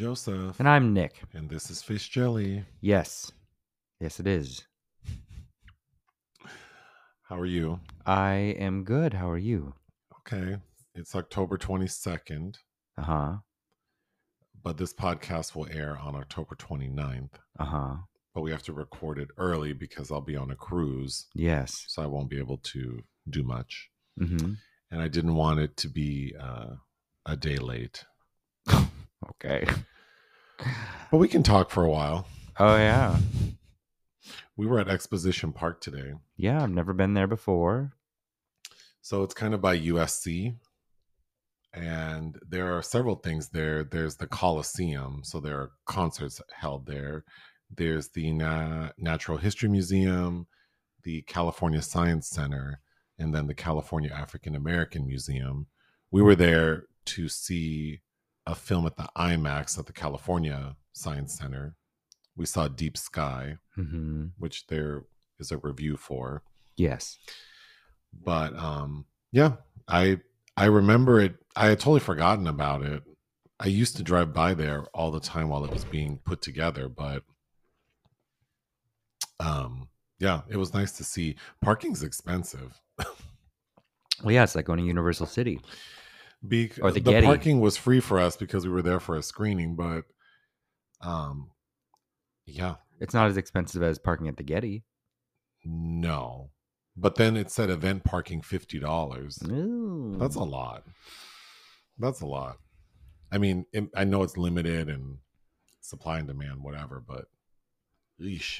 Joseph. And I'm Nick. And this is Fish Jelly. Yes. Yes, it is. How are you? I am good. How are you? Okay. It's October 22nd, Uh-huh. but this podcast will air on October 29th. Uh-huh. But we have to record it early because I'll be on a cruise. Yes. So I won't be able to do much. Mm-hmm. And I didn't want it to be a day late. Okay. But we can talk for a while. Oh, yeah. We were at Exposition Park today. Yeah, I've never been there before. So it's kind of by USC. And there are several things there. There's the Coliseum. So there are concerts held there. There's the Natural History Museum, the California Science Center, and then the California African American Museum. We were there to see a film at the IMAX at the California Science Center. We saw Deep Sky, Mm-hmm. which there is a review for. Yes. But yeah, I remember it. I had totally forgotten about it. I used to drive by there all the time while it was being put together, but yeah, it was nice to see. Parking's expensive. Well, yeah, it's like going to Universal City. Or the The Getty. parking was free for us because we were there for a screening, but yeah, It's not as expensive as parking at the Getty. no. But then it said event parking $50. Ooh. That's a lot. That's a lot. I mean, I know it's limited and supply and demand, whatever, but yeesh.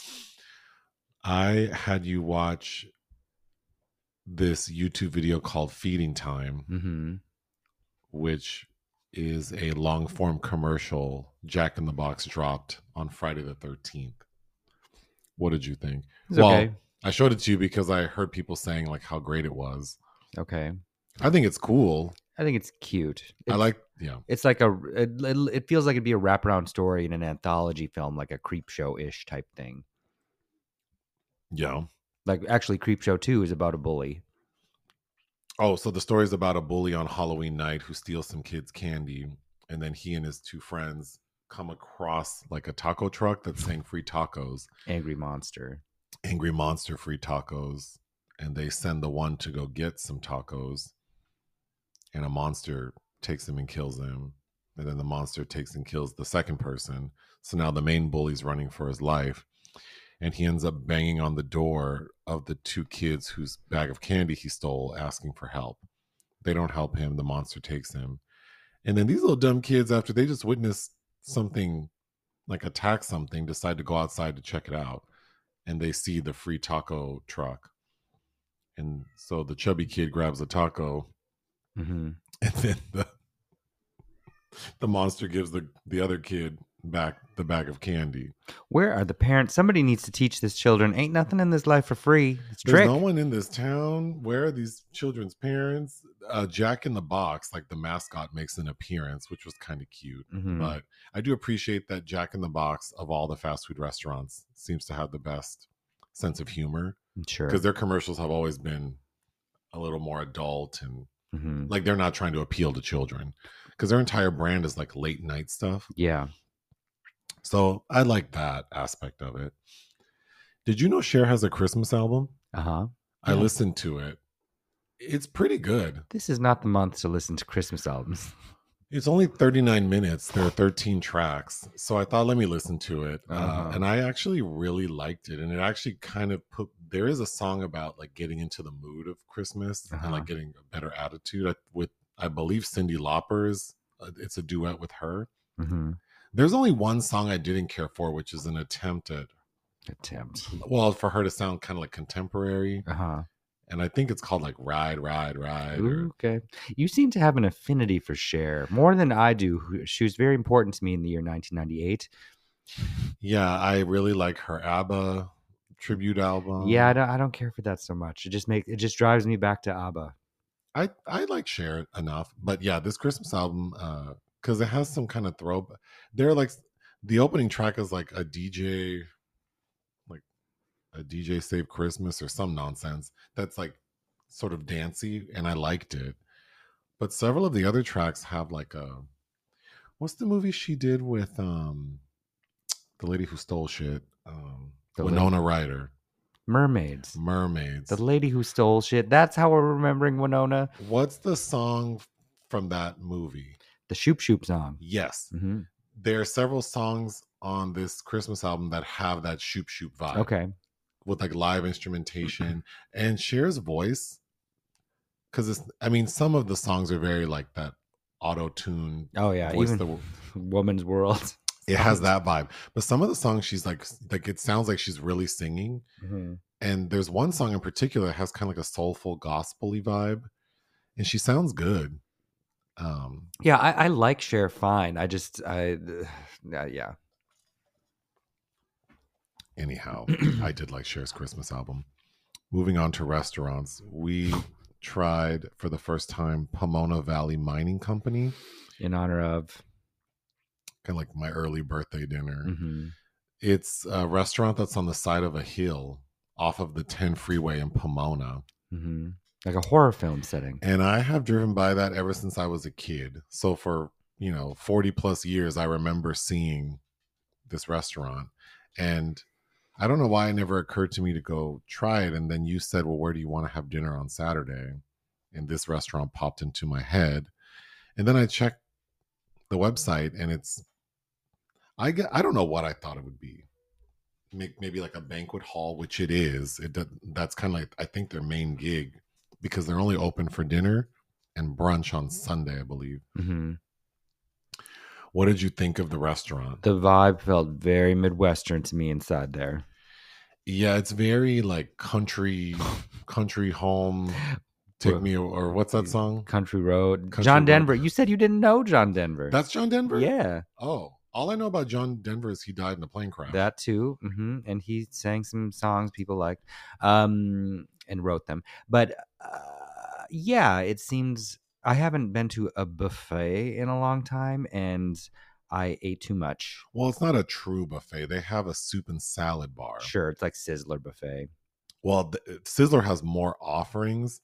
I had you watch this YouTube video called Feeding Time, Mm-hmm. which is a long form commercial Jack in the Box dropped on Friday the 13th. What did you think? It's okay. I showed it to you because I heard people saying like how great it was. Okay. I think it's cool. I think it's cute. Yeah. It's like it feels like it'd be a wraparound story in an anthology film, like a Creep Show-ish type thing. Yeah. Like, actually, Creep Show 2 is about a bully. Oh, so the story is about a bully on Halloween night who steals some kids' candy, and then he and his two friends come across like a taco truck that's saying free tacos. Angry Monster free tacos. And they send the one to go get some tacos, and a monster takes him and kills him. And then the monster takes and kills the second person. So now the main bully's running for his life. And he ends up banging on the door of the two kids whose bag of candy he stole, asking for help. They don't help him. The monster takes him. And then these little dumb kids, after they just witness something, like attack something, decide to go outside to check it out. And they see the free taco truck. And so the chubby kid grabs a taco. Mm-hmm. And then the monster gives the other kid back the bag of candy. Where are the parents? Somebody needs to teach this children. Ain't nothing in this life for free. It's There's trick. no one in this town. Where are these children's parents? Jack in the Box, like the mascot, makes an appearance, which was kind of cute. Mm-hmm. But I do appreciate that Jack in the Box, of all the fast food restaurants, seems to have the best sense of humor. Sure. Because their commercials have always been a little more adult and Mm-hmm. like they're not trying to appeal to children. Because their entire brand is like late night stuff. Yeah. So I like that aspect of it. Did you know Cher has a Christmas album? Uh-huh. I Yeah. listened to it. It's pretty good. This is not the month to listen to Christmas albums. It's only 39 minutes. There are 13 tracks. So I thought, let me listen to it. Uh-huh. And I actually really liked it. And it actually kind of there is a song about like getting into the mood of Christmas and like getting a better attitude with, I believe, Cyndi Lauper's. It's a duet with her. Mm-hmm. There's only one song I didn't care for, which is an attempt, well, for her to sound kind of like contemporary. Uh-huh. And I think it's called like Ride. Ooh, okay. You seem to have an affinity for Cher, more than I do. She was very important to me in the year 1998. Yeah, I really like her ABBA tribute album. Yeah, I don't care for that so much. It just drives me back to ABBA. I like Cher enough, but yeah, this Christmas album, because it has some kind of throwback. They're like the opening track is like a DJ Save Christmas or some nonsense that's like sort of dancey, and I liked it. But several of the other tracks have like a What's the movie she did with the lady who stole shit? Winona Ryder. Mermaids. Mermaids. The lady who stole shit. That's how we're remembering Winona. What's the song from that movie? The Shoop Shoop song. Yes. Mm-hmm. There are several songs on this Christmas album that have that Shoop Shoop vibe. Okay. With like live instrumentation and Cher's voice. Because some of the songs are very like that auto-tune. Oh yeah, voice even Woman's World. It has that vibe. But some of the songs she's like it sounds like she's really singing. Mm-hmm. And there's one song in particular that has kind of like a soulful gospel-y vibe. And she sounds good. Yeah, I like Cher fine. Yeah. Anyhow, I did like Cher's Christmas album. Moving on to restaurants, we tried for the first time Pomona Valley Mining Company. In honor of kind of like my early birthday dinner. Mm-hmm. It's a restaurant that's on the side of a hill off of the 10 freeway in Pomona. Mm-hmm. Like a horror film setting. And I have driven by that ever since I was a kid. So for, 40 plus years, I remember seeing this restaurant. And I don't know why it never occurred to me to go try it. And then you said, well, where do you want to have dinner on Saturday? And this restaurant popped into my head. And then I checked the website and I don't know what I thought it would be. Maybe like a banquet hall, which it is. That's kind of like, I think, their main gig because they're only open for dinner and brunch on Sunday, I believe. Mm-hmm. What did you think of the restaurant? The vibe felt very Midwestern to me inside there. Yeah, it's very like country home. Take me, or what's that song? Country Road. John Denver. You said you didn't know John Denver. That's John Denver? Yeah. Oh, all I know about John Denver is he died in a plane crash. That too. Mm-hmm. And he sang some songs people liked and wrote them. But yeah, it seems I haven't been to a buffet in a long time and I ate too much. Well, it's not a true buffet. They have a soup and salad bar. Sure, it's like Sizzler buffet. Well, Sizzler has more offerings,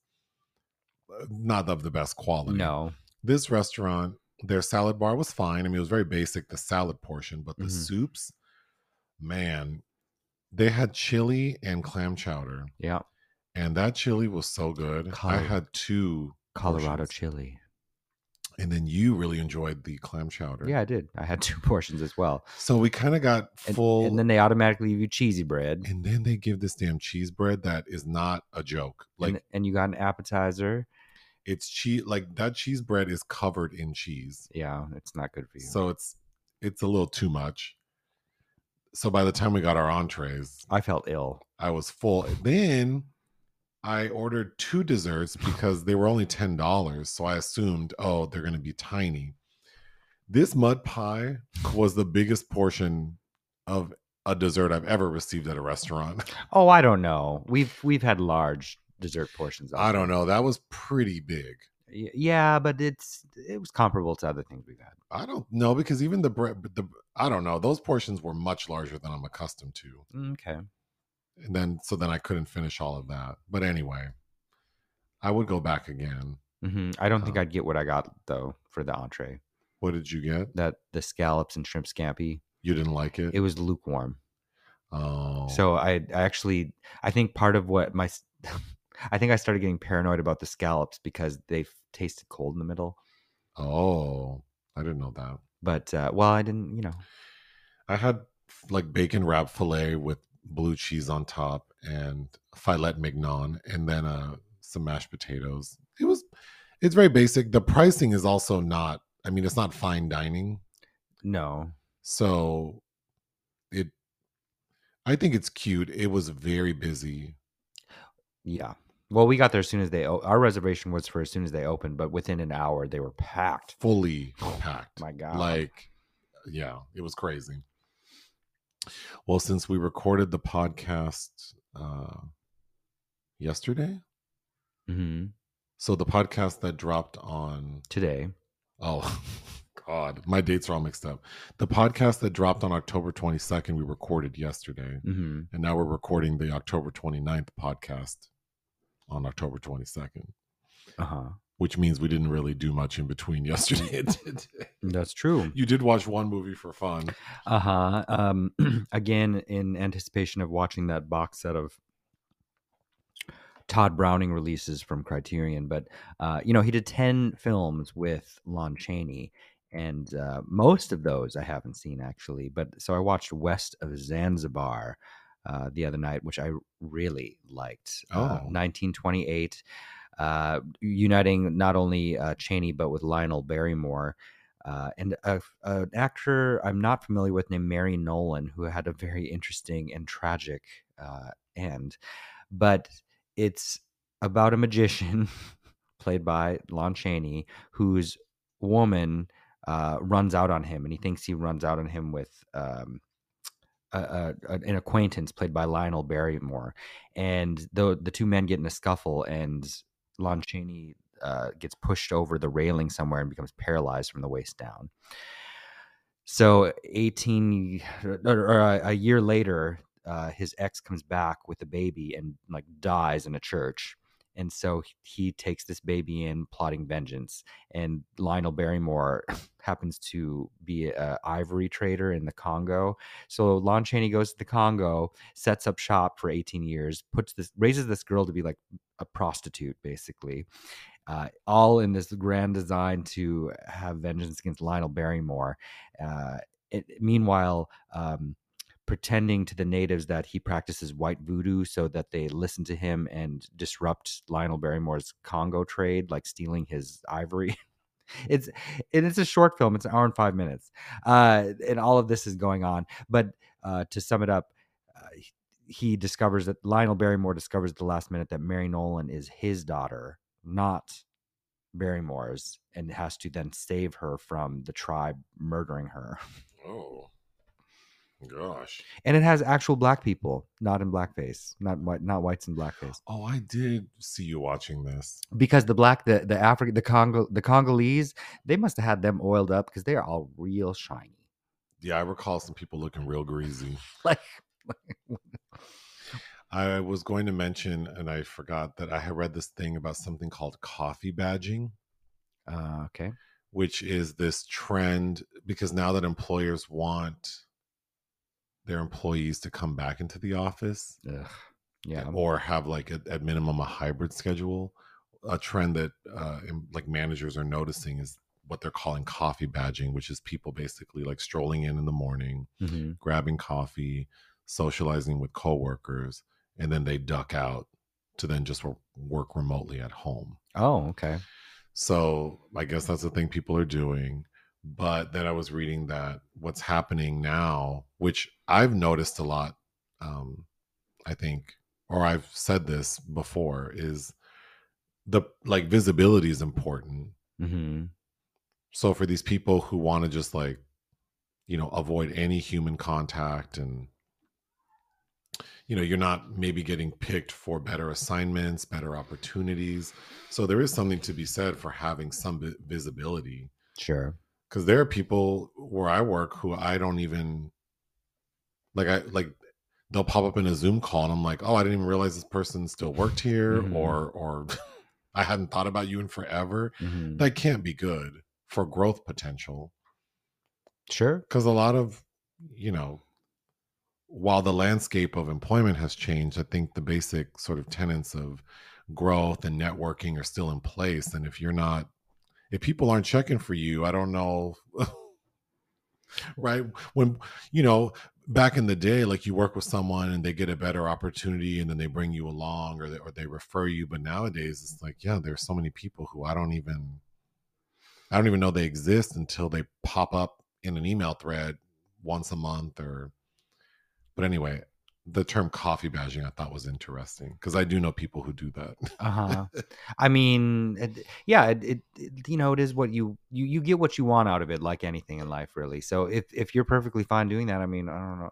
not of the best quality. No. This restaurant, their salad bar was fine. I mean, it was very basic, the salad portion, but the soups, man, they had chili and clam chowder. Yeah. And that chili was so good. I had 2 Colorado portions. chili. And then you really enjoyed the clam chowder. Yeah, I did. I had 2 portions as well. So we kind of got full. And then they automatically give you cheesy bread. And then they give this damn cheese bread that is not a joke. Like, and you got an appetizer. It's cheese. Like that cheese bread is covered in cheese. Yeah, it's not good for you. So it's a little too much. So by the time we got our entrees, I felt ill. I was full. Then I ordered 2 desserts because they were only $10. So I assumed, oh, they're going to be tiny. This mud pie was the biggest portion of a dessert I've ever received at a restaurant. Oh, I don't know. We've had large dessert portions. Also. I don't know. That was pretty big. Yeah, but it was comparable to other things we've had. I don't know because even the bread, I don't know. Those portions were much larger than I'm accustomed to. Okay. And then I couldn't finish all of that. But anyway, I would go back again. Mm-hmm. I don't think I'd get what I got though for the entree. What did you get? The scallops and shrimp scampi. You didn't like it? It was lukewarm. Oh. So I think part of what I think I started getting paranoid about the scallops because they tasted cold in the middle. Oh, I didn't know that. But I didn't, I had like bacon wrapped filet with blue cheese on top and filet mignon and then some mashed potatoes. It's very basic. The pricing is also not, it's not fine dining. No. So I think it's cute. It was very busy. Yeah. Well, we got there as soon as our reservation was for as soon as they opened, but within an hour they were packed. Fully packed. My God. Like, yeah, it was crazy. Well, since we recorded the podcast yesterday. Mm-hmm. So the podcast that dropped on today. Oh, God, my dates are all mixed up. The podcast that dropped on October 22nd, we recorded yesterday. Mm-hmm. And now we're recording the October 29th podcast on October 22nd. Uh-huh. which means we didn't really do much in between yesterday and today. That's true. You did watch one movie for fun. Again, in anticipation of watching that box set of Todd Browning releases from Criterion, but he did 10 films with Lon Chaney, and most of those I haven't seen actually. But so I watched West of Zanzibar the other night, which I really liked. 1928, uniting not only Chaney but with Lionel Barrymore. And an actor I'm not familiar with named Mary Nolan, who had a very interesting and tragic end. But it's about a magician played by Lon Chaney whose woman runs out on him, and he thinks he runs out on him with an acquaintance played by Lionel Barrymore. And the two men get in a scuffle, and Lon Chaney gets pushed over the railing somewhere and becomes paralyzed from the waist down. So a year later, his ex comes back with a baby and like dies in a church. And so he takes this baby in, plotting vengeance. And Lionel Barrymore happens to be an ivory trader in the Congo. So Lon Chaney goes to the Congo, sets up shop for 18 years, raises this girl to be like a prostitute, basically. All in this grand design to have vengeance against Lionel Barrymore. Meanwhile, pretending to the natives that he practices white voodoo so that they listen to him and disrupt Lionel Barrymore's Congo trade, like stealing his ivory. It's a short film. It's an hour and 5 minutes. And all of this is going on. But to sum it up, Lionel Barrymore discovers at the last minute that Mary Nolan is his daughter, not Barrymore's, and has to then save her from the tribe murdering her. Oh. Gosh. And it has actual black people, not in blackface, not whites in blackface. Oh, I did see you watching this. Because the African, the Congolese, they must have had them oiled up because they are all real shiny. Yeah, I recall some people looking real greasy. Like I was going to mention, and I forgot that I had read this thing about something called coffee badging. Okay. Which is this trend, because now that employers want their employees to come back into the office, or have like at minimum a hybrid schedule. A trend that like managers are noticing is what they're calling coffee badging, which is people basically like strolling in the morning, grabbing coffee, socializing with coworkers, and then they duck out to then just work remotely at home. Oh, okay. So I guess that's the thing people are doing. But then I was reading that what's happening now, which I've noticed a lot, I think, or I've said this before, is the like visibility is important. So for these people who want to just like, avoid any human contact, and you're not maybe getting picked for better assignments, better opportunities. So there is something to be said for having some visibility. Sure. Because there are people where I work who I don't even like. They'll pop up in a Zoom call, and I'm like, oh, I didn't even realize this person still worked here, or I hadn't thought about you in forever. That can't be good for growth potential. Sure. Because a lot of, while the landscape of employment has changed, I think the basic sort of tenets of growth and networking are still in place. And if people aren't checking for you, I don't know. Right. When, back in the day, like you work with someone and they get a better opportunity and then they bring you along, or they refer you. But nowadays it's like, yeah, there's so many people who I don't even know they exist until they pop up in an email thread once a month. But anyway, the term coffee badging I thought was interesting, because I do know people who do that. I mean, it is what you get what you want out of it, like anything in life, really. So if you're perfectly fine doing that, I mean, I don't know.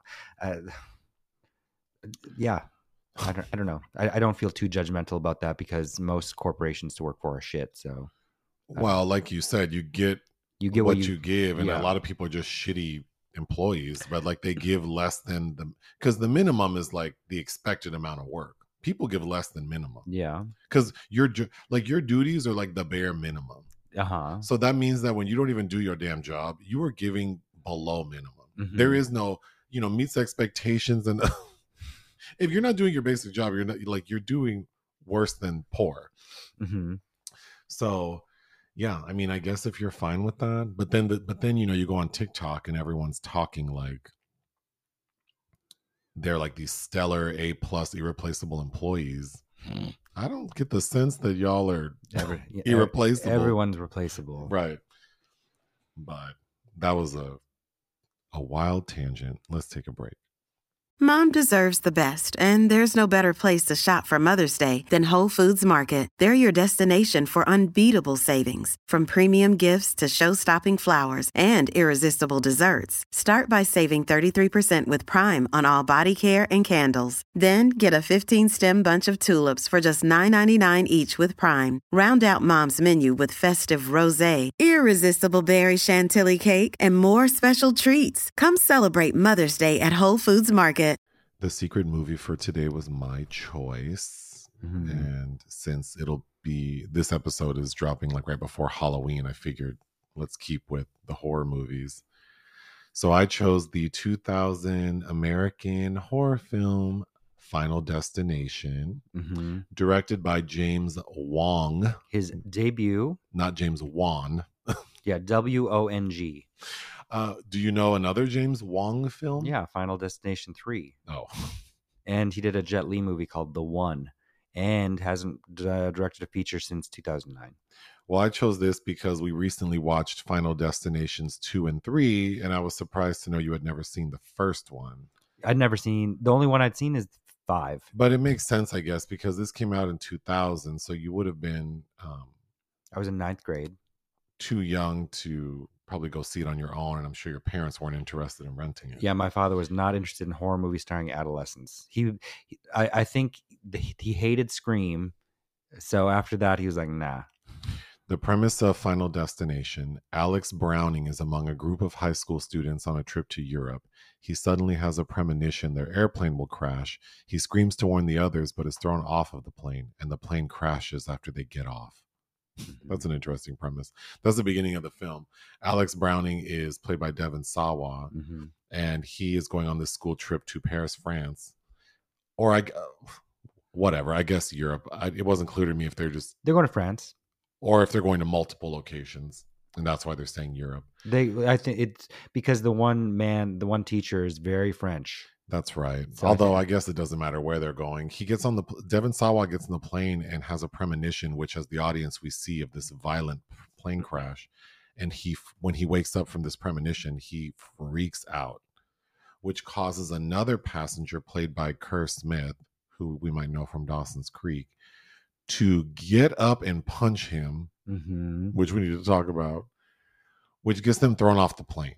I don't know. I don't feel too judgmental about that, because most corporations to work for are shit. So, well, like you said, you get what you give, and a lot of people are just shitty employees, but like they give less than because the minimum is like the expected amount of work. people give less than minimum. Yeah. Because your duties are like the bare minimum. Uh-huh. So that means that when you don't even do your damn job, you are giving below minimum. Mhm. There is no, meets expectations. And if you're not doing your basic job, you're doing worse than poor. Mhm. So yeah, I mean, I guess if you're fine with that, but then you go on TikTok and everyone's talking like they're like these stellar A+ irreplaceable employees. I don't get the sense that y'all are irreplaceable. Everyone's replaceable. Right. But that was a wild tangent. Let's take a break. Mom deserves the best, and there's no better place to shop for Mother's Day than Whole Foods Market. They're your destination for unbeatable savings, from premium gifts to show-stopping flowers and irresistible desserts. Start by saving 33% with Prime on all body care and candles. Then get a 15-stem bunch of tulips for just $9.99 each with Prime. Round out Mom's menu with festive rosé, irresistible berry chantilly cake, and more special treats. Come celebrate Mother's Day at Whole Foods Market. The secret movie for today was my choice. Mhm. And since this episode is dropping like right before Halloween, I figured let's keep with the horror movies. So I chose the 2000 American horror film Final Destination, Mhm. directed by James Wong. His debut. Not James Wan. Yeah, WONG. Do you know another James Wong film? Yeah, Final Destination 3. Oh. And he did a Jet Li movie called The One, and hasn't directed a feature since 2009. Well, I chose this because we recently watched Final Destinations 2 and 3, and I was surprised to know you had never seen the first one. I'd never seen, the only one I'd seen is 5. But it makes sense, I guess, because this came out in 2000, so you would have been I was in 9th grade. Too young to probably go see it on your own, and I'm sure your parents weren't interested in renting it. Yeah, my father was not interested in horror movies starring adolescents. I think he hated Scream, so after that he was like, nah. The premise of Final Destination: Alex Browning is among a group of high school students on a trip to Europe. He suddenly has a premonition their airplane will crash. He screams to warn the others, but is thrown off of the plane, and the plane crashes after they get off. That's an interesting premise. That's the beginning of the film. Alex Browning is played by Devon Sawa, and he is going on this school trip to Paris, France, or whatever. I guess Europe. It wasn't clear to me if they're going to France, or if they're going to multiple locations, and that's why they're saying Europe. I think it's because the one teacher is very French. That's right. So although I guess it doesn't matter where they're going. Devon Sawa gets on the plane and has a premonition, which as the audience we see of this violent plane crash. And when he wakes up from this premonition, he freaks out, which causes another passenger played by Kerr Smith, who we might know from Dawson's Creek, to get up and punch him, which we need to talk about, which gets them thrown off the plane.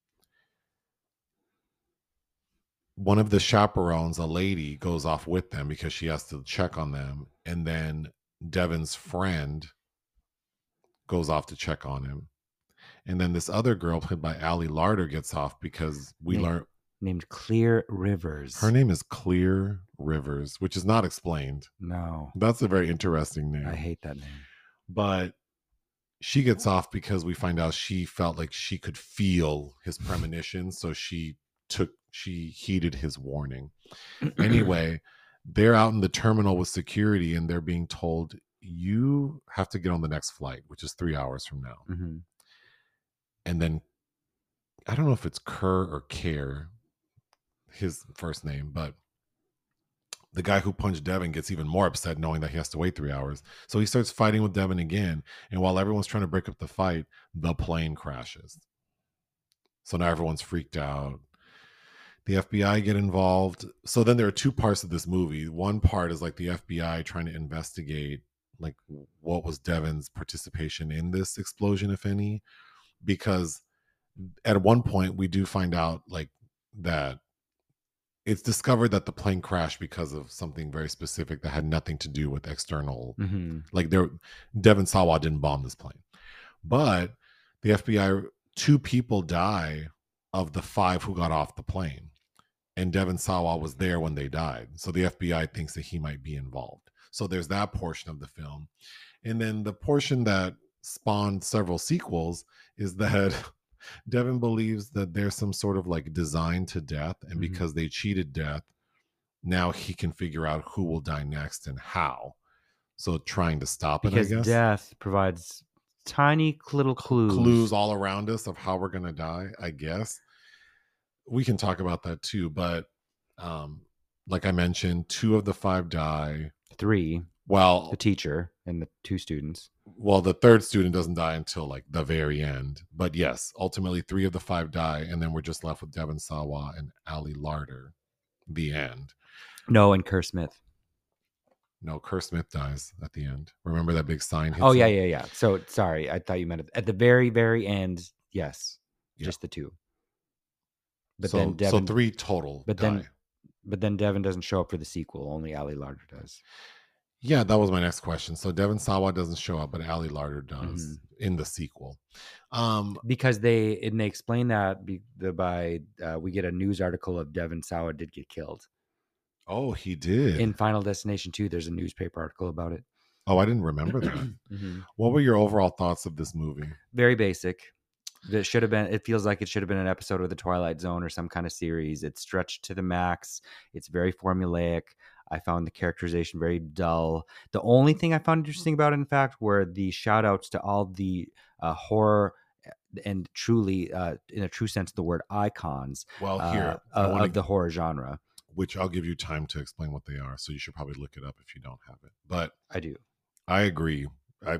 One of the chaperones, a lady, goes off with them because she has to check on them. And then Devon's friend goes off to check on him. And then this other girl, played by Ali Larter, gets off because named Clear Rivers. Her name is Clear Rivers, which is not explained. No. That's a very interesting name. I hate that name. But she gets off because we find out she felt like she could feel his premonition. So she heeded his warning. Anyway, they're out in the terminal with security and they're being told, you have to get on the next flight, which is 3 hours from now. And then I don't know if it's Kerr or Care, his first name, but the guy who punched Devon gets even more upset knowing that he has to wait 3 hours. So he starts fighting with Devon again. And while everyone's trying to break up the fight, the plane crashes. So now everyone's freaked out. The FBI get involved. So then there are two parts of this movie. One part is like the FBI trying to investigate like what was Devon's participation in this explosion, if any, because at one point we do find out like that it's discovered that the plane crashed because of something very specific that had nothing to do with external, like Devon Sawa didn't bomb this plane. But the FBI, 2 people die of the 5 who got off the plane. and Devon Sawa was there when they died. So the FBI thinks that he might be involved. So there's that portion of the film. And then the portion that spawned several sequels is that Devon believes that there's some sort of like design to death. And because they cheated death, now he can figure out who will die next and how. So trying to stop it, I guess. Because death provides tiny little clues. Clues all around us of how we're going to die, I guess. We can talk about that too. But like I mentioned, 2 of the 5 die. 3. Well, the teacher and the 2 students. Well, the 3rd student doesn't die until like the very end. But yes, ultimately 3 of the 5 die. And then we're just left with Devon Sawa and Ali Larter. The end. No, and Kerr Smith. No, Kerr Smith dies at the end. Remember that big sign? Oh, yeah. So, sorry. I thought you meant at the very, very end. Yes. Just the 2. But then Devon... So 3 total die. But then Devon doesn't show up for the sequel. Only Ali Larter does. Yeah, that was my next question. So Devon Sawa doesn't show up, but Ali Larter does in the sequel. Because they explain that by we get a news article of Devon Sawa did get killed. Oh, he did. In Final Destination 2, there's a newspaper article about it. Oh, I didn't remember that. What were your overall thoughts of this movie? Very basic. It feels like it should have been an episode of The Twilight Zone or some kind of series. It's stretched to the max. It's very formulaic. I found the characterization very dull. The only thing I found interesting about it, in fact, were the shout outs to all the horror and truly, in a true sense of the word, icons of the horror genre. Which I'll give you time to explain what they are. So you should probably look it up if you don't have it. But I do. I agree.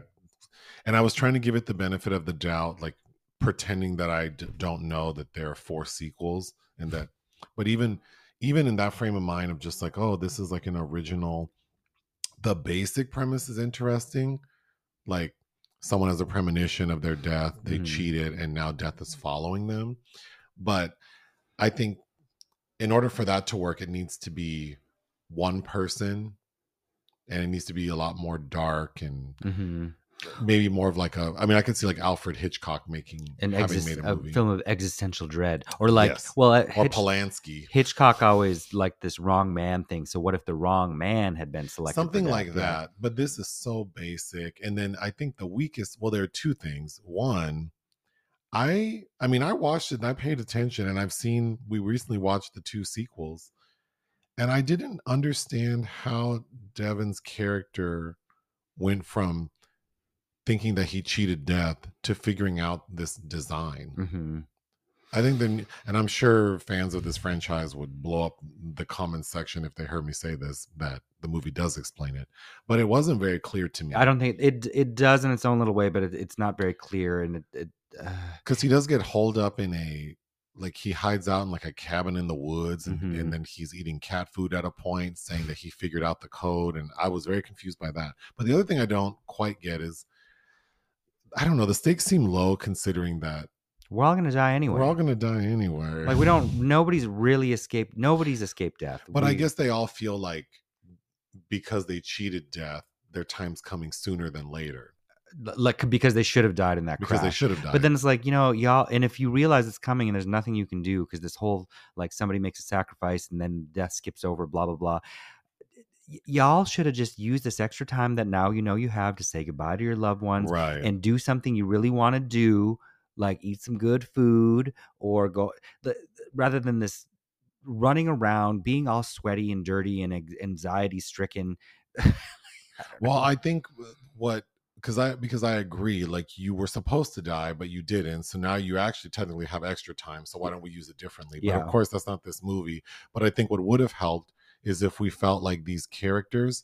I was trying to give it the benefit of the doubt, like pretending that I don't know that there are 4 sequels and that, but even in that frame of mind of just like, oh, this is like an original, the basic premise is interesting. Like someone has a premonition of their death, they cheated, and now death is following them. But I think in order for that to work, it needs to be one person, and it needs to be a lot more dark and maybe more of like I could see like Alfred Hitchcock having made a movie. Film of existential dread, or like, or Polanski. Hitchcock always liked this wrong man thing. So what if the wrong man had been selected? Something like that. But this is so basic. And then I think the weakest, well, there are 2 things. One, I watched it and I paid attention, and we recently watched the 2 sequels, and I didn't understand how Devon's character went from thinking that he cheated death to figuring out this design. I think and I'm sure fans of this franchise would blow up the comments section if they heard me say this, that the movie does explain it, but it wasn't very clear to me. I don't think it does in its own little way, but it's not very clear. And because he does get holed up in he hides out in like a cabin in the woods, and then he's eating cat food at a point, saying that he figured out the code. And I was very confused by that. But the other thing I don't quite get is, I don't know, the stakes seem low considering that we're all going to die anyway. Like nobody's escaped death. But I guess they all feel like because they cheated death, their time's coming sooner than later. Like, because they should have died in that crash. Because they should have died. But then it's like, y'all, and if you realize it's coming and there's nothing you can do because this whole, like, somebody makes a sacrifice and then death skips over, blah, blah, blah. Y'all should have just used this extra time that now you have to say goodbye to your loved ones, right, and do something you really want to do, like eat some good food or go, rather than this running around, being all sweaty and dirty and anxiety stricken. Well, I think because I agree, like, you were supposed to die, but you didn't. So now you actually technically have extra time. So why don't we use it differently? But of course, that's not this movie. But I think what would have helped is if we felt like these characters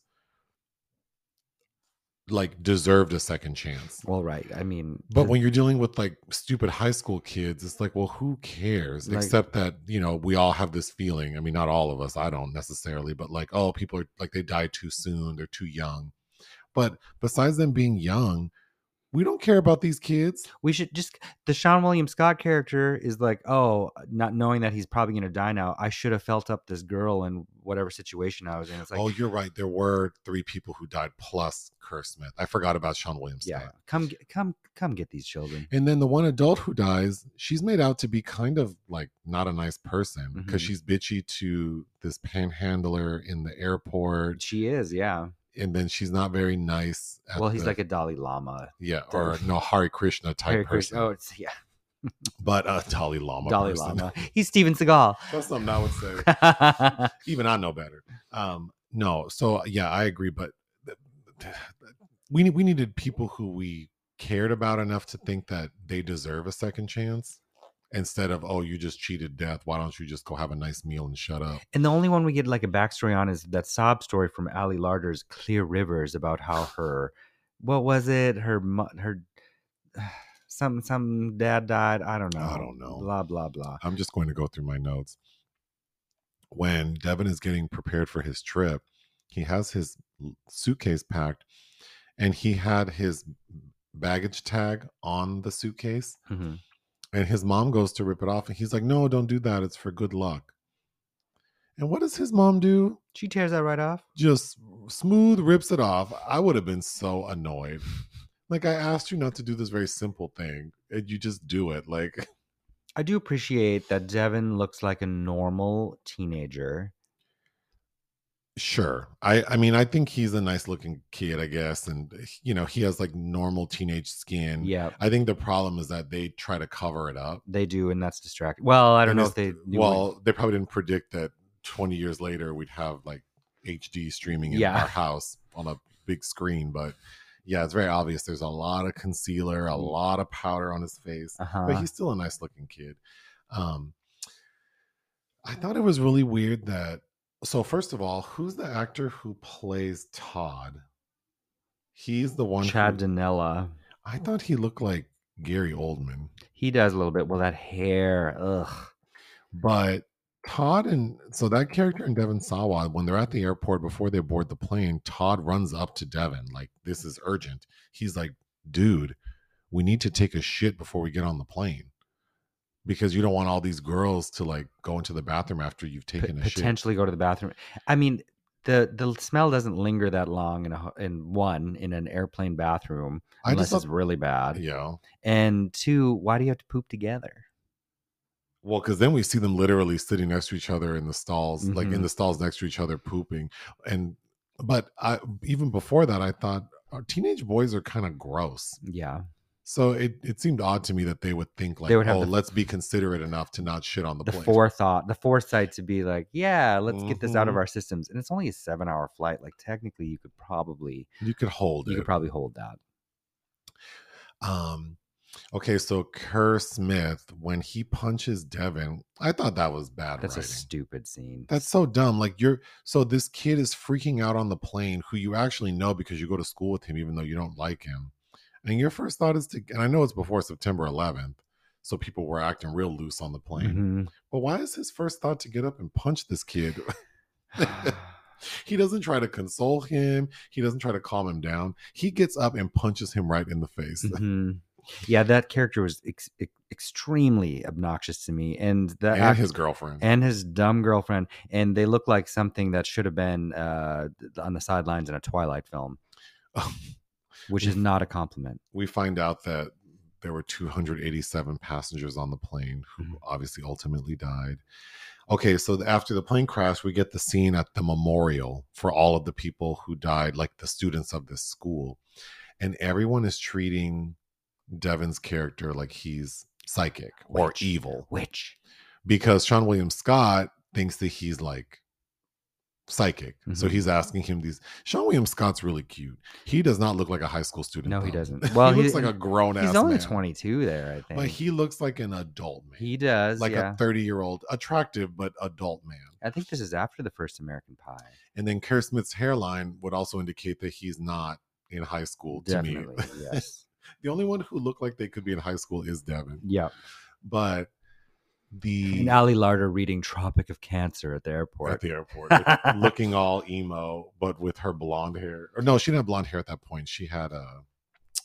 like deserved a second chance. Well, right. I mean, but when you're dealing with like stupid high school kids, it's like, well, who cares? Like, except that, we all have this feeling. I mean, not all of us, I don't necessarily, but like, oh, people are like, they die too soon, they're too young. But besides them being young, We don't care about these kids. We should just the Sean William Scott character is like, oh, not knowing that he's probably gonna die now. I should have felt up this girl in whatever situation I was in. It's like, Oh, you're right. There were 3 people who died plus Kerr Smith. I forgot about Sean William Scott. yeah, come get these children. And then the one adult who dies, she's made out to be kind of like not a nice person because Mhm. she's bitchy to this panhandler in the airport. She is, yeah. And then she's not very nice. Well, he's like a Dalai Lama. yeah, or no, Hare Krishna type Hare person. Krishna. Oh, it's But a Dalai Lama Dalai person. Lama. He's Steven Seagal. That's something I would say. Even I know better. No, so yeah, I agree. But we needed people who we cared about enough to think that they deserve a second chance, instead of, oh, you just cheated death. Why don't you just go have a nice meal and shut up? And the only one we get like a backstory on is that sob story from Ali Larder's Clear Rivers about how her, what was it? Her some dad died. I don't know. I don't know. Blah blah blah. I'm just going to go through my notes. When Devin is getting prepared for his trip, he has his suitcase packed, and he had his baggage tag on the suitcase. Mhm. And his mom goes to rip it off, and he's like, no, don't do that. It's for good luck. And what does his mom do? She tears that right off. Just smooth rips it off. I would have been so annoyed. Like, I asked you not to do this very simple thing, and you just do it. Like, I do appreciate that Devin looks like a normal teenager. sure. I mean, I think he's a nice looking kid, I guess. And, you know, he has like normal teenage skin. Yeah, I think the problem is that they try to cover it up. they do, and that's distracting. Well, I don't And know it's- if they knew well, they probably didn't predict that 20 years later we'd have like HD streaming in Yeah. our house on a big screen. But yeah, it's very obvious. There's a lot of concealer, a lot of powder on his face, Uh-huh. but he's still a nice looking kid. I thought it was really weird that. So first of all, who's the actor who plays Todd? He's the one. Chad who, Danella. I thought he looked like Gary Oldman. He does a little bit. Well, that hair. Ugh. But Todd, and so that character in Devin Sawa, when they're at the airport before they board the plane, Todd runs up to Devin like, this is urgent. He's like, dude, we need to take a shit before we get on the plane, because you don't want all these girls to like go into the bathroom after you've taken a shit. Potentially go to the bathroom. I mean, the smell doesn't linger that long in an airplane bathroom I unless just it's really bad. Yeah. And 2, why do you have to poop together? Well, because then we see them literally sitting next to each other in the stalls, like in Mhm. the stalls next to each other pooping. But even before that, I thought teenage boys are kind of gross. Yeah. So it seemed odd to me that they would think like, They would have oh, the- let's be considerate enough to not shit on the The plane. foresight to be like, yeah, let's get this out of Mhm. our systems. And it's only a 7-hour flight. Like technically, you could probably hold it. hold that. Okay, so Kerr Smith, when he punches Devin, I thought that was bad That's writing. a stupid scene. That's so dumb. Like, so this kid is freaking out on the plane, who you actually know because you go to school with him, even though you don't like him. And your first thought is and I know it's before September 11th, so people were acting real loose on the plane. Mhm. But why is his first thought to get up and punch this kid? He doesn't try to console him. He doesn't try to calm him down. He gets up and punches him right in the face. Mhm. Yeah, that character was extremely obnoxious to me, and And his girlfriend. and his dumb girlfriend, and they look like something that should have been on the sidelines in a Twilight film, which is not a compliment. We find out that there were 287 passengers on the plane who Mhm. obviously ultimately died. Okay, so after the plane crash, we get the scene at the memorial for all of the people who died, like the students of this school. And everyone is treating Devin's character like he's psychic or Witch. evil, Which because Sean William Scott thinks that he's like psychic. So Mhm. he's asking him these. Sean William Scott's really cute. He does not look like a high school student. No, he though. doesn't. Well, he looks like a grown ass. he's only man. 22 there, I think. But he looks like an adult man. He does, Like yeah. a 30-year-old, attractive but adult man. I think this is after the first American Pie. And then Kerr Smith's hairline would also indicate that he's not in high school to Definitely, me. yes. The only one who looked like they could be in high school is Devin. Yeah. But And Ali Larder reading Tropic of Cancer at the airport. at the airport, like, looking all emo, but with her blonde hair. Or no, she didn't have blonde hair at that point. She had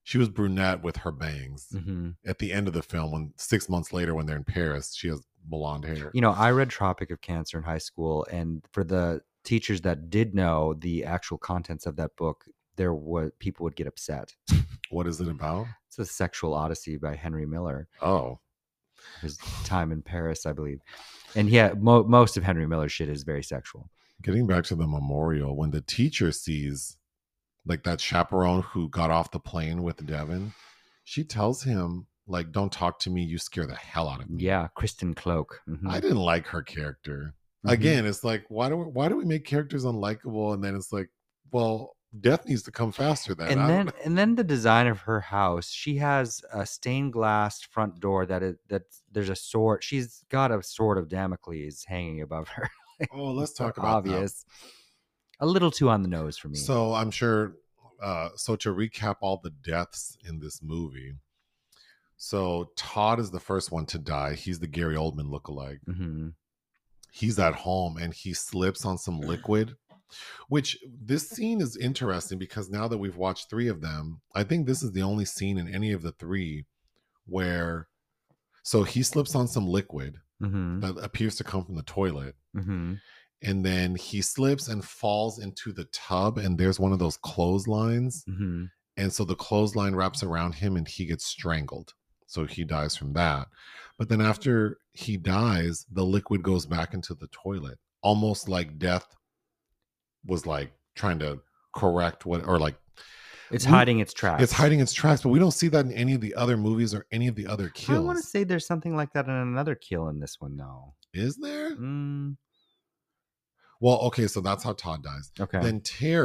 She was brunette with her bangs. Mm-hmm. At the end of the film, when 6 months later, when they're in Paris, she has blonde hair. You know, I read Tropic of Cancer in high school, and for the teachers that did know the actual contents of that book, people would get upset. What is it about? It's a sexual odyssey by Henry Miller. Oh, His time in Paris, I believe. And yeah, most of Henry Miller's shit is very sexual. getting back to the memorial, when the teacher sees like that chaperone who got off the plane with Devin, she tells him, like, don't talk to me. You scare the hell out of me. Yeah, Kristen Cloak. Mhm. I didn't like her character. Mhm. Again, it's like, why do we make characters unlikable? And then it's like, well, death needs to come faster then. And then the design of her house, she has a stained glass front door that there's a sword. She's got a sword of Damocles hanging above her. Oh, let's talk about obvious. A little too on the nose for me. So I'm sure. So to recap all the deaths in this movie. So Todd is the first one to die. He's the Gary Oldman lookalike. Mm-hmm. He's at home and he slips on some liquid, which this scene is interesting because now that we've watched 3 of them, I think this is the only scene in any of the 3 where, so he slips on some liquid Mm-hmm. that appears to come from the toilet. Mm-hmm. And then he slips and falls into the tub, and there's one of those clotheslines. Mm-hmm. And so the clothesline wraps around him and he gets strangled. So he dies from that. But then after he dies, the liquid goes back into the toilet, almost like death was like trying to correct what, or like it's hiding its tracks. It's hiding its tracks, but we don't see that in any of the other movies or any of the other kills. I want to say there's something like that in another kill in this one, though. Is there? Mm. Well, okay, so that's how Todd dies. Okay. Then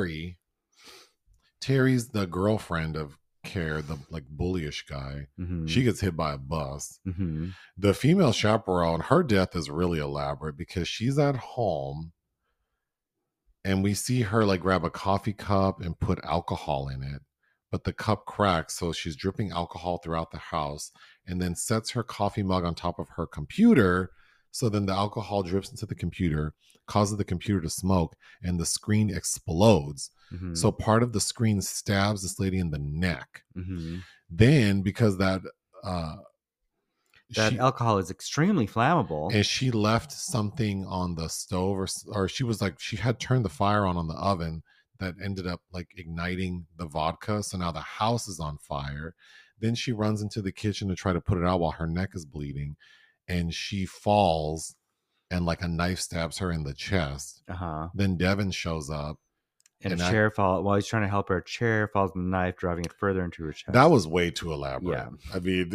Terry's the girlfriend of Care, the like bullyish guy. Mm-hmm. She gets hit by a bus. Mm-hmm. The female chaperone, her death is really elaborate because she's at home and we see her like grab a coffee cup and put alcohol in it, but the cup cracks, so she's dripping alcohol throughout the house, and then sets her coffee mug on top of her computer. So then the alcohol drips into the computer, causes the computer to smoke, and the screen explodes. Mm-hmm. So part of the screen stabs this lady in the neck. Mm-hmm. Then because that alcohol is extremely flammable, and she left something on the stove, or she was like, she had turned the fire on the oven that ended up like igniting the vodka. So now the house is on fire. Then she runs into the kitchen to try to put it out while her neck is bleeding, and she falls and like a knife stabs her in the chest. Uh-huh. Then Devin shows up. And a chair falls while he's trying to help her. A chair falls on the knife, driving it further into her chest. That was way too elaborate. Yeah. I mean,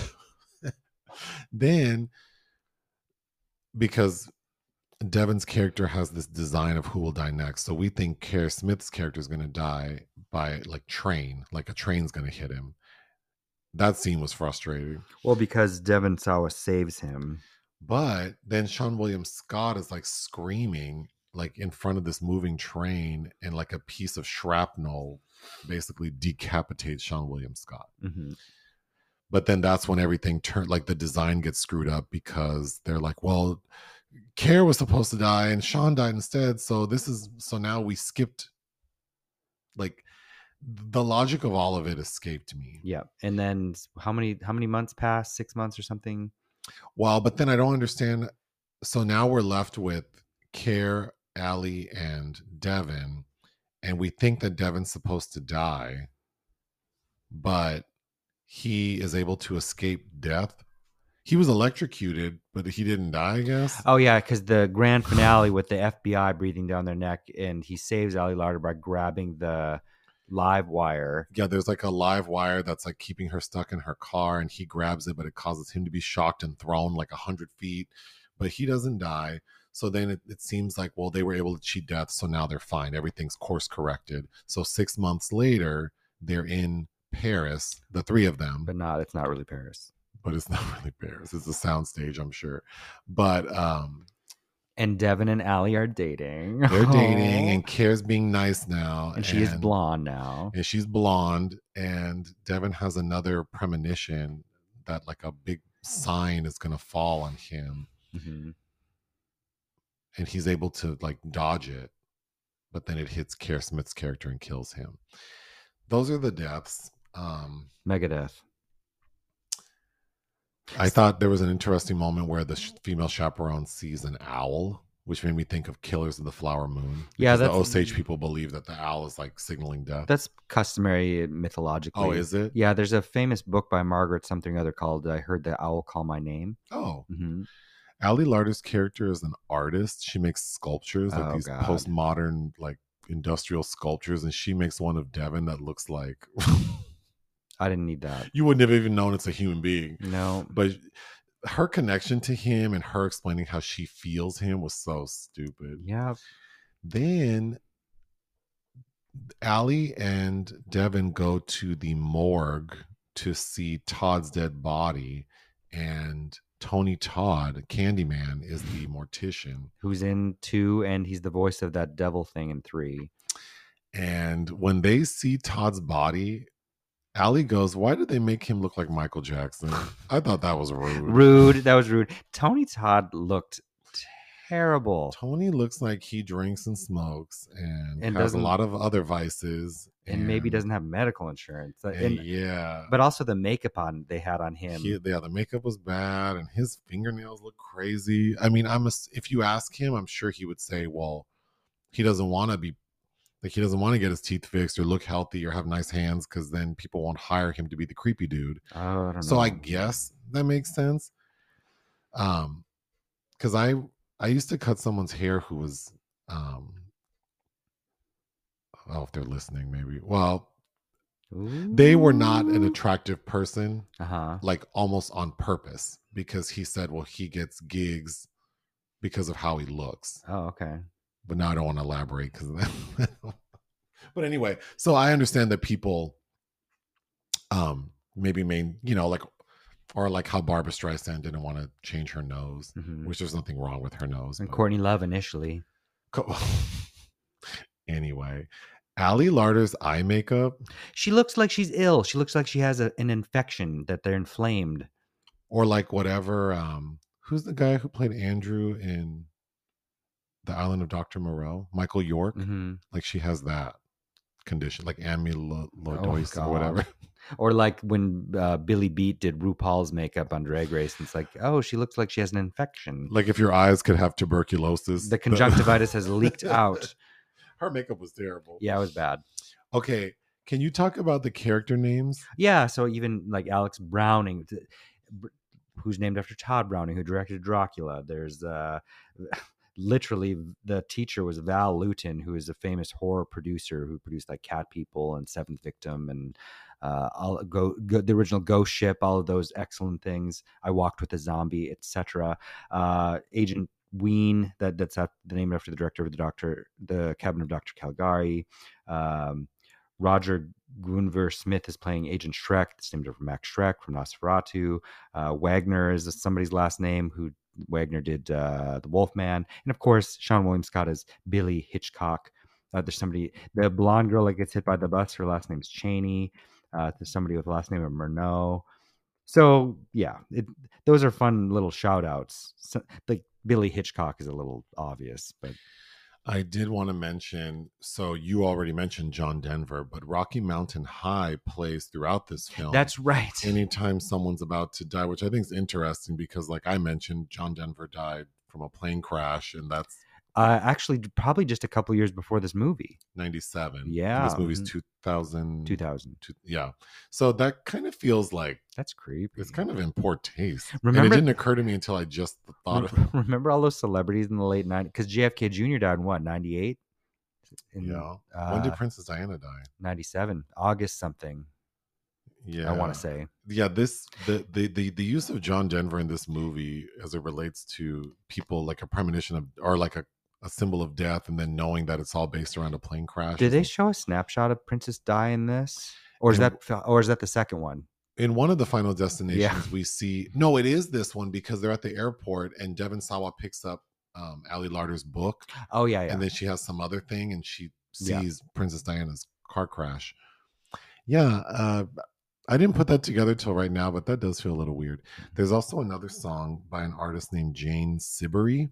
then because Devin's character has this design of who will die next, so we think Kerr Smith's character is going to die by like a train's going to hit him. That scene was frustrating. Well, because Devin Sawa saves him. But then Sean William Scott is like screaming like in front of this moving train, and like a piece of shrapnel basically decapitates Sean William Scott. Mm-hmm. But then that's when everything turned, like the design gets screwed up because they're like, well, Kerr was supposed to die and Sean died instead. So now we skipped, like the logic of all of it escaped me. Yeah. And then how many months passed? 6 months or something? Well, but then I don't understand. So now we're left with Kerr, Allie, and Devin, and we think that Devin's supposed to die, but he is able to escape death. He was electrocuted, but he didn't die, I guess. Oh, yeah, because the grand finale with the FBI breathing down their neck, and he saves Allie Larder by grabbing the live wire. Yeah, there's like a live wire that's like keeping her stuck in her car, and he grabs it, but it causes him to be shocked and thrown like 100 feet, but he doesn't die. So then it seems like, well, they were able to cheat death, so now they're fine. Everything's course corrected. So 6 months later, they're in Paris, the 3 of them. But it's not really Paris. But it's not really Paris. It's a soundstage, I'm sure. But and Devin and Allie are dating. They're dating, and Kerr's being nice now. And she is blonde now. And she's blonde, and Devin has another premonition that like a big sign is going to fall on him. Mm-hmm. And he's able to like dodge it, but then it hits Kerr Smith's character and kills him. Those are the deaths. Megadeth. I thought there was an interesting moment where the female chaperone sees an owl, which made me think of Killers of the Flower Moon. Yeah, Because the that's- Osage people believe that the owl is like signaling death. That's customary mythologically. Oh, is it? Yeah, there's a famous book by Margaret something or other called I Heard the Owl Call My Name. Oh. Mm-hmm. Ali Larter's character is an artist. She makes sculptures, like these God. postmodern, like industrial sculptures, and she makes one of Devin that looks like I didn't need that. you wouldn't have even known it's a human being. No. But her connection to him and her explaining how she feels him was so stupid. Yeah. Then Ali and Devin go to the morgue to see Todd's dead body, and Tony Todd, Candyman, is the mortician. Who's in 2, and he's the voice of that devil thing in 3. And when they see Todd's body, Ali goes, "Why did they make him look like Michael Jackson?" I thought that was rude. That was rude. Tony Todd looked terrible. Tony looks like he drinks and smokes and has a doesn't- lot of other vices. And maybe doesn't have medical insurance. Yeah. But also the makeup they had on him. The makeup was bad and his fingernails look crazy. I mean, if you ask him, I'm sure he would say, well, he doesn't want to be like, he doesn't want to get his teeth fixed or look healthy or have nice hands, because then people won't hire him to be the creepy dude. Oh, I don't know. So I guess that makes sense. Because I used to cut someone's hair who was if they're listening, maybe. Well, they were not an attractive person, like almost on purpose, because he said, well, he gets gigs because of how he looks. Oh, okay. But now I don't want to elaborate because but anyway, so I understand that people maybe or like how Barbra Streisand didn't want to change her nose, which there's nothing wrong with her nose. And Courtney Love initially. Anyway, Ali Larter's eye makeup. She looks like she's ill. She looks like she has an infection, that they're inflamed. Or like whatever. Who's the guy who played Andrew in The Island of Dr. Moreau? Michael York. Like she has that condition, like amyloidosis or whatever. Or like when Billy Beat did RuPaul's makeup on Drag Race, and it's like, oh, she looks like she has an infection. Like if your eyes could have tuberculosis. The conjunctivitis has leaked out. Her makeup was terrible. Yeah, it was bad. Okay, can you talk about the character names? Yeah, so even like Alex Browning, who's named after Todd Browning, who directed Dracula. There's literally the teacher was Val Lewton, who is a famous horror producer who produced like Cat People and Seventh Victim and the original Ghost Ship, all of those excellent things. I Walked with a Zombie, etc. Agent Ween, that's the name after the director of the Cabinet of Dr. Caligari. Roger Guenveur Smith is playing Agent Schreck. It's named after Max Schreck from Nosferatu. Wagner is somebody's last name who Wagner did The Wolfman. And of course, Sean William Scott is Billy Hitchcock. There's the blonde girl that gets hit by the bus, her last name is Cheney. There's somebody with the last name of Murnau. So yeah, those are fun little shout outs. So, like Billy Hitchcock is a little obvious, but I did want to mention, so you already mentioned John Denver, but Rocky Mountain High plays throughout this film. That's right. Anytime someone's about to die, which I think is interesting because, like I mentioned, John Denver died from a plane crash, and that's actually probably just a couple years before this movie. 97. Yeah. And this movie's 2000. 2000. Yeah. So that kind of feels like that's creepy. It's kind of in poor taste. Remember, and it didn't occur to me until I just thought of it. Remember all those celebrities in the late 90s? Because JFK Jr. died in what, 98? Yeah. When did Princess Diana die? 97. August something. Yeah. I want to say. Yeah, the use of John Denver in this movie as it relates to people, like a premonition of, or like a symbol of death, and then knowing that it's all based around a plane crash. Did they show a snapshot of Princess Di in this? Or is that the second one? In one of the Final Destinations, we see, no, it is this one, because they're at the airport and Devon Sawa picks up Ali Larter's book. Oh, yeah. And then she has some other thing and she sees Princess Diana's car crash. Yeah. I didn't put that together till right now, but that does feel a little weird. There's also another song by an artist named Jane Siberry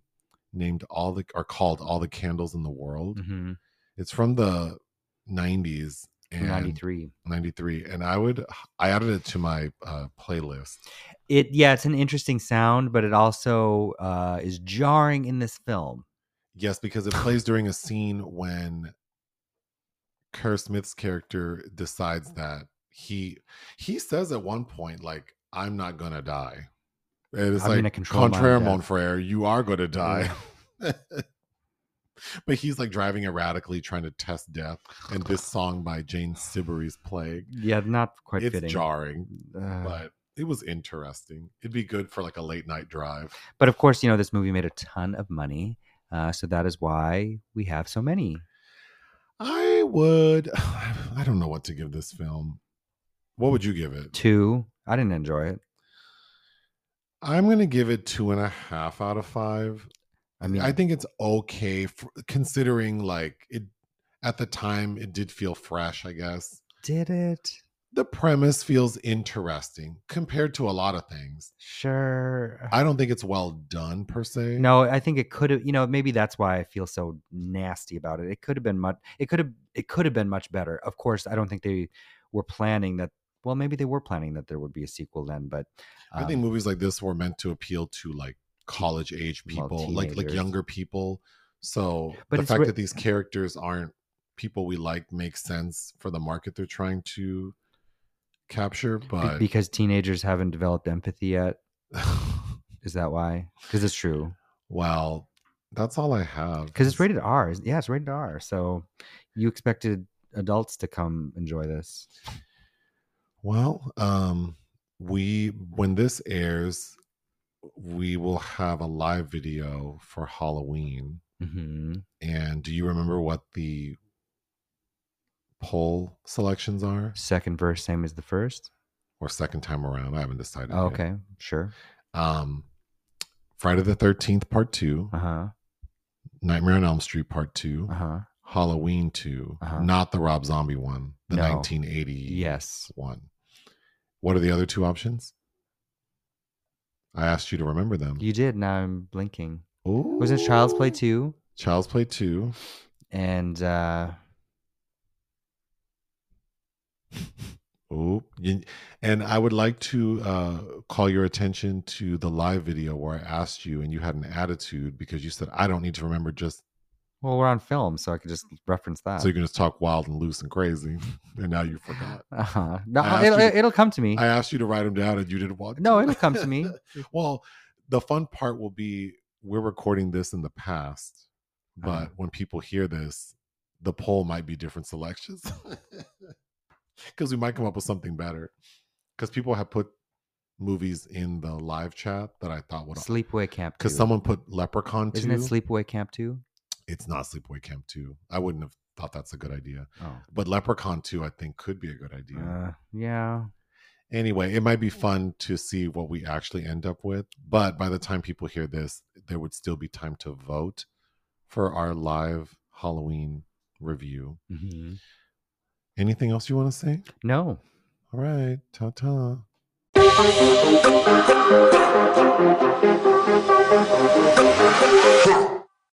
called All the Candles in the World. Mm-hmm. It's from the 90s. and 93. 93. And I added it to my playlist. It's an interesting sound, but it also is jarring in this film. Yes, because it plays during a scene when Kerr Smith's character decides that he says at one point, like, I'm not gonna die. And it's I'm like, gonna control my contraire, death. mon frere, you are gonna die. But he's like driving erratically, trying to test death. And this song by Jane Siberry's playing. Yeah, not quite It's fitting. jarring, but it was interesting. It'd be good for like a late night drive. But of course, this movie made a ton of money. So that is why we have so many. I don't know what to give this film. What would you give it? 2. I didn't enjoy it. I'm going to give it 2.5 out of 5. I think it's okay considering like it at the time it did feel fresh, I guess. Did it? The premise feels interesting compared to a lot of things. Sure. I don't think it's well done per se. No, I think it could have, maybe that's why I feel so nasty about it. It could have been much better. Of course, I don't think they were planning that. Well, maybe they were planning that there would be a sequel then, but I think movies like this were meant to appeal to like college age people, like younger people. So the fact that these characters aren't people we like makes sense for the market they're trying to capture, but because teenagers haven't developed empathy yet. Is that why? Because it's true. Well, that's all I have. Because it's rated R. Yeah, it's rated R. So you expected adults to come enjoy this. Well, when this airs, we will have a live video for Halloween. Mm-hmm. And do you remember what the poll selections are? Second verse, same as the first? Or second time around? I haven't decided. Oh, okay, sure. Friday the 13th, Part 2. Uh-huh. Nightmare on Elm Street, Part 2. Uh-huh. Halloween 2. Not the Rob Zombie one. The 1980 one. What are the other 2 options? I asked you to remember them. You did. Now I'm blinking. Ooh. Was it Child's Play 2? Child's Play 2. And and I would like to call your attention to the live video where I asked you and you had an attitude because you said, I don't need to remember just... Well, we're on film, so I could just reference that. So you can just talk wild and loose and crazy, and now you forgot. No, it'll come to me. I asked you to write them down and you didn't want to. No, it'll come to me. Well, the fun part will be we're recording this in the past, but when people hear this, the poll might be different selections. Because we might come up with something better. Because people have put movies in the live chat that I thought would... Sleepaway Camp 2. Because someone put Leprechaun 2. Isn't it Sleepaway Camp 2? It's not Sleepaway Camp 2. I wouldn't have thought that's a good idea. Oh. But Leprechaun 2, I think, could be a good idea. Yeah. Anyway, it might be fun to see what we actually end up with. But by the time people hear this, there would still be time to vote for our live Halloween review. Mm-hmm. Anything else you want to say? No. All right. Ta-ta.